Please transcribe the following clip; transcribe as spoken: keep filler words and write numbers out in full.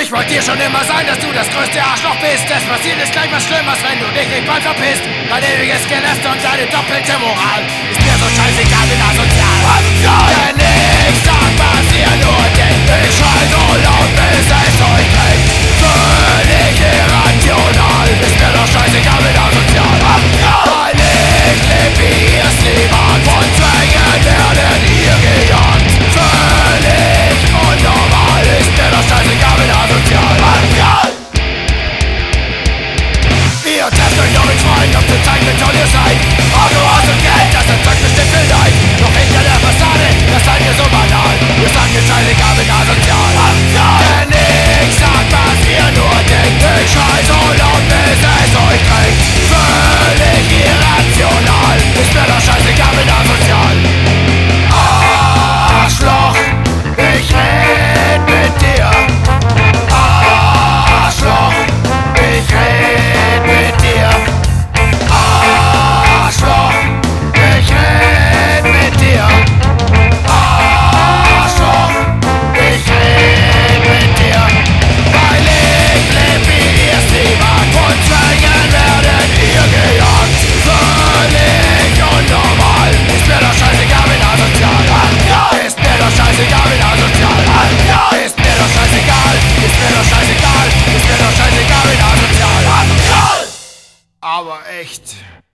Ich wollte dir schon immer sagen, dass du das größte Arschloch bist. Es passiert ist gleich was Schlimmes, wenn du dich nicht bald verpisst. Dein ewiges Geläster und deine doppelte Moral ist mir so scheißegal, bin asozial. Denn ich sag, was ihr nur denkt. Ich schrei so laut, bis es euch kränkt. Völlig irrational, ist mir doch scheißegal, bin asozial. Weil ich leb wie ihr's niemand. Von Zwängen werden ihr gejagt. Völlig unnormal, ist mir doch scheißegal, bin asozial. Ihr trefft euch noch in Schwein, um zu zeigen, wie toll ihr seid. Auto, Haus und Geld, das erzeugt bestimmt viel Leid. Doch hinter der Fassade, das seid ihr so banal. Ihr sagt mir scheißegal, bin asozial. Denn ich sag, was ihr nur denkt. Ich schrei so laut, bis es euch kränkt. Völlig irrational, ist mir doch scheißegal, bin asozial. Arschloch, ich red mit dir. Arschloch, ich red mit dir. Arschloch, ich red mit dir. Arschloch, ich red mit dir. Weil ich leb wie ihr's niemand. Von Zwängen werden ihr gejagt. Völlig unnormal, ist mir doch scheißegal, bin asozial. Ist mir doch scheißegal, bin asozial. Ist mir doch scheißegal, ist mir doch scheißegal, ist mir doch scheißegal, bin asozial. Aber echt.